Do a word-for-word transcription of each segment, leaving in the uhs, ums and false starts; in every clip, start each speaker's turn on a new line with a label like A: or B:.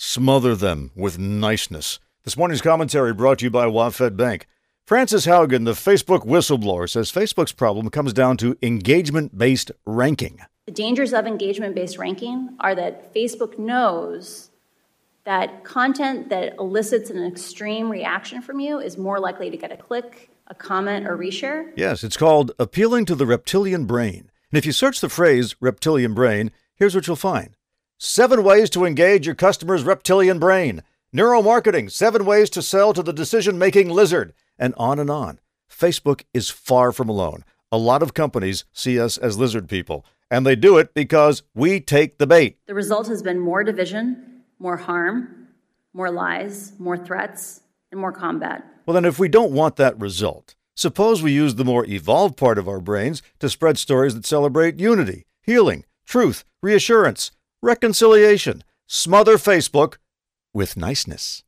A: smother them with niceness. This morning's commentary brought to you by WaFd Bank. Frances Haugen, the Facebook whistleblower, says Facebook's problem comes down to engagement-based ranking.
B: The dangers of engagement-based ranking are that Facebook knows that content that elicits an extreme reaction from you is more likely to get a click, a comment, or reshare.
A: Yes, it's called appealing to the reptilian brain. And if you search the phrase reptilian brain, here's what you'll find. Seven ways to engage your customer's reptilian brain. Neuromarketing, seven ways to sell to the decision-making lizard. And on and on. Facebook is far from alone. A lot of companies see us as lizard people, and they do it because we take the bait.
B: The result has been more division, more harm, more lies, more threats, and more combat.
A: Well, then if we don't want that result, suppose we use the more evolved part of our brains to spread stories that celebrate unity, healing, truth, reassurance, reconciliation. Smother Facebook with niceness.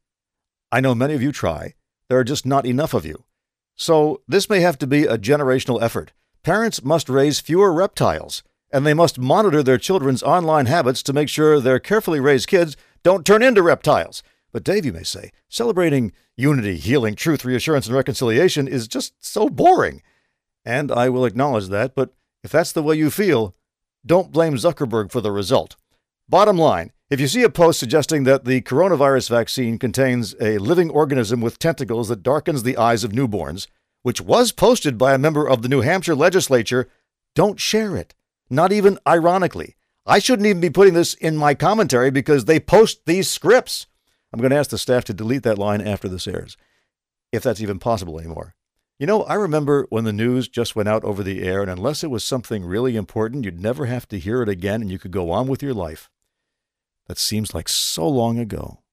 A: I know many of you try. There are just not enough of you. So this may have to be a generational effort. Parents must raise fewer reptiles, and they must monitor their children's online habits to make sure their carefully raised kids don't turn into reptiles. But Dave, you may say, celebrating unity, healing, truth, reassurance, and reconciliation is just so boring. And I will acknowledge that, but if that's the way you feel, don't blame Zuckerberg for the result. Bottom line, if you see a post suggesting that the coronavirus vaccine contains a living organism with tentacles that darkens the eyes of newborns, which was posted by a member of the New Hampshire legislature, don't share it. Not even ironically. I shouldn't even be putting this in my commentary because they post these scripts. I'm going to ask the staff to delete that line after this airs, if that's even possible anymore. You know, I remember when the news just went out over the air, and unless it was something really important, you'd never have to hear it again and you could go on with your life. That seems like so long ago.